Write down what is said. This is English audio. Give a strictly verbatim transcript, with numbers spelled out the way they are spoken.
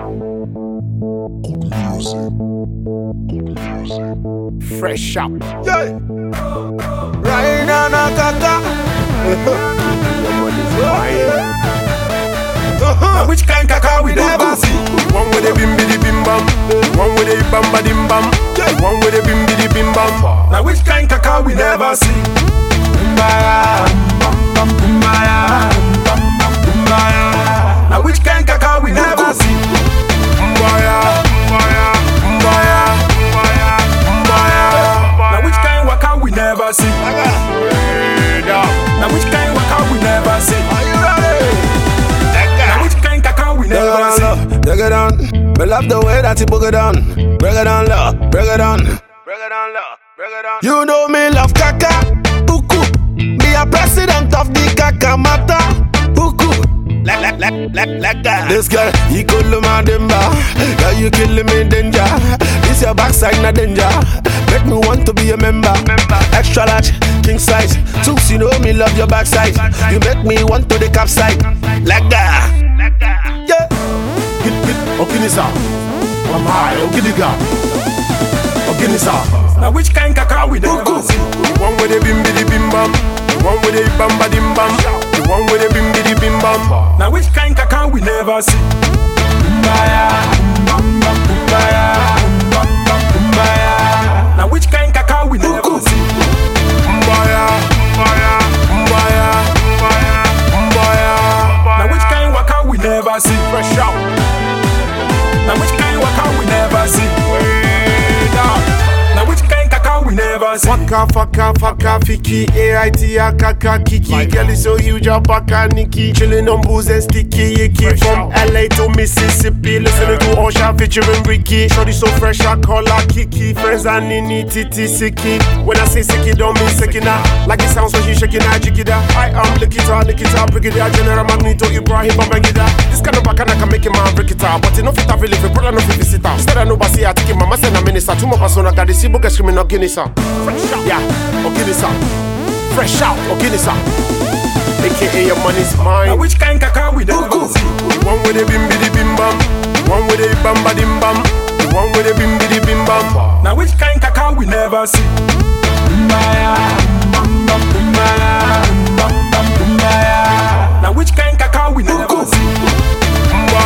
Fresh up. Yeah. Right now, na kaka. Now which kind kaka we never see? One with a bim bidi bim bam, one with a bam badim bam, one with a bim bidi bim bam. Now which kind kaka we never see? Kumbaya, kumbaya, kumbaya. Now which kind kaka we never see? Kumbaya, kumbaya, kumbaya, kumbaya, kumbaya. Now which kind waka we never see? Now which kind waka we never see? Are you ready? Now which kind kaka we never see? Break it down, we love the way that you book it down. Break it down, love, break it down. Break it down, love, break it down. You know me love kaka, buku. Be a president of the kaka matter, buku. Like, like, like, like, like that. This girl, you cool my dimba. Girl, you killing me danger. This your backside, not danger. Make me want to be a member. Extra large, king size. Tooks, you know me love your backside. You make me want to the cap side. Like that. Yeah. Hit, hit, Okinisa. I'm high, Okiniga. Okinisa. Now which kind kaka we never see? One with a bim bidi bim bam, one with a bam badim bam, the one with a bim bidi bim bam. Now which kind kaka we never see? Kumbaya, kumbaya, kumbaya. Now which kind kaka we never see? Kumbaya, kumbaya, kumbaya, kumbaya, kumbaya. Now which kind waka we never see? Fresh out. Now which kind waka we never see? Way down. Now which kind kaka we never see? Faka, faka, faka, fiki, A I T, A, kaka, kiki. Girl is so huge, a baka, Nikki. Chillin' on booze and sticky, icky. From L A to Mississippi, listening to Usher featuring Ricky. Shorty so fresh, I call her Kiki. Friends are Nini, Titi, Siki. When I say Siki, don't mean Sekina. Like it sounds when she shaking her jigida. I am Likita, Nikita, Brigadier General Magneto, Ibrahim Babangida. This kind of bacana can make him man break it out. But enough it have really for brother, no fit visit out. Instead of nobody, I take him, mama send a minister. Two more persona, got the Sibu, get screaming, no Guinness. Fresh out, yeah, or Guinness. Fresh out, or Guinness. A K A your money's mine. Now which kind kaka we never see? One with a bim bidi bim bam, one with a bam badim bam, the one with a bim bidi bim bam. Now which kind kaka we never see? Kumbaya, kumbaya,